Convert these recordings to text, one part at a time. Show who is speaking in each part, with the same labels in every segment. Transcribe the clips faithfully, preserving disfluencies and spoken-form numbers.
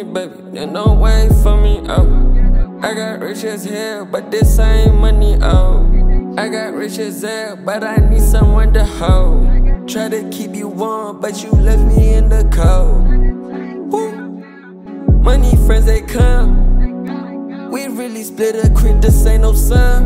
Speaker 1: baby, then don't wait for me, oh. I got rich as hell, but this ain't money, oh. I got rich as hell, but I need someone to hold. Try to keep you warm, but you left me in the cold. Woo. Money friends, they come. We really split a crib, this ain't no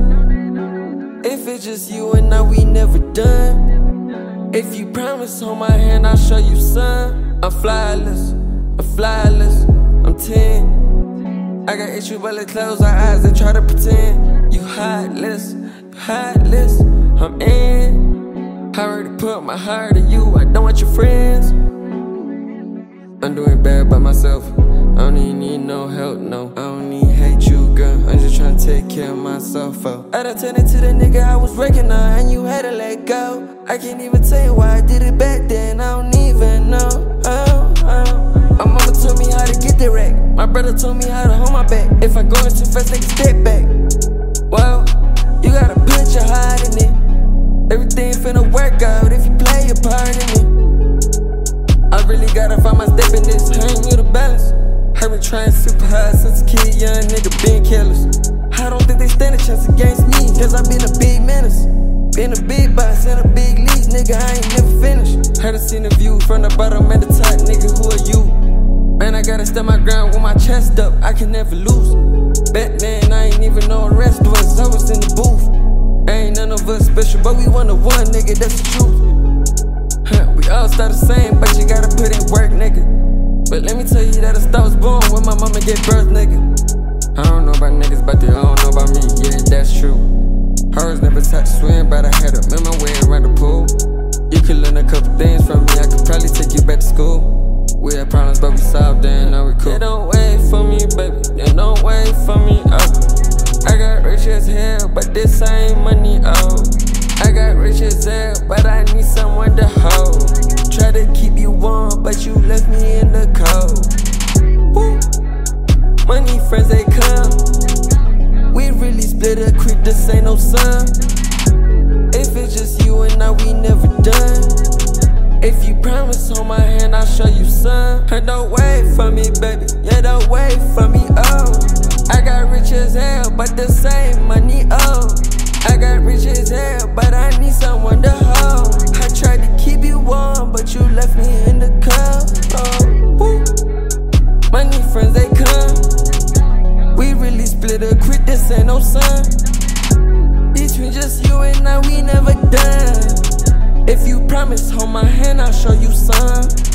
Speaker 1: sum. If it's just you and I, we never done. If you promise on my hand, I'll show you some. I'm flyless, I'm flyless, I'm ten. I got issue, but let's close our eyes and try to pretend. You heartless, you heartless, I'm in. I already put my heart in you, I don't want your friends. I'm doing bad by myself, I don't even need no help, no. I don't even hate you, girl, I'm just trying to take care of myself, oh. I done turned into the nigga I was working on, and you had to let go. I can't even tell you why I did it back then, I don't even know, oh, oh. My mama told me how to get the rack, my brother told me how to hold my back. If I go in too fast, take a step back. Well, you gotta put your heart in it. Everything finna work out if you play your part in it. I really gotta find my step in this, I ain't with a balance. I been trying super hard since a kid, young nigga been careless. I don't think they stand a chance against me, cause I been a big menace. Been a big boss in a big league, nigga, I ain't never finished. Heard and seen the view from the bottom and the top, nigga, who are you? Man, I gotta stand my ground with my chest up, I can never lose. Batman, I ain't even know the rest of us, I was in the booth. Ain't none of us special, but we one of one, nigga, that's the truth. Huh, we all start the same, but you gotta put in work, nigga. But let me tell you that a star was born when my mama gave birth, nigga. I don't know about niggas, but they don't know about me, yeah, that's true. Hers never taught to swim, but I had to make my way around the pool. You could learn a couple things from me, I could probably take you back to school. We had problems, but we solved them, now we cool. They don't wait for me, baby, they don't wait for me, oh. I got rich as hell, but this ain't money, oh. I got rich as hell, but I need someone to hold. Try to keep you warm, but you left me in the cold. Woo. Money friends, they come. We really split a crib, this ain't no sum. If it's just you and I, we never done. If you promise on my hand, I'll show you some. And don't wait for me, baby, yeah, don't wait for me, oh. I got rich as hell, but the same money, oh. I got rich as hell, but I need someone to hold. I tried to keep you warm, but you left me in the cold, oh. Woo. Money friends, they come. We really split a crib, this ain't no sum. Between just you and I, we never done. If you promise, hold my hand, I'll show you some.